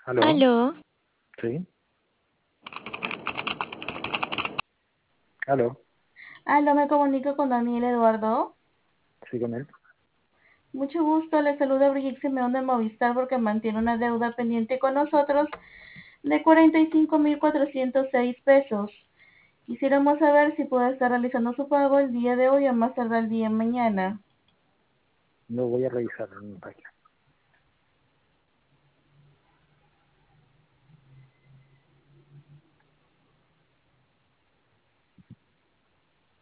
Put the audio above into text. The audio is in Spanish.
Aló, Aló, sí, aló, Aló, me comunico con Daniel Eduardo. sí con él. Mucho gusto, le saluda Brigitte Simeón de Movistar porque mantiene una deuda pendiente con nosotros de 45.406 pesos. Quisiéramos saber si puede estar realizando su pago el día de hoy o más tarde el día de mañana. No voy a revisar en mi página.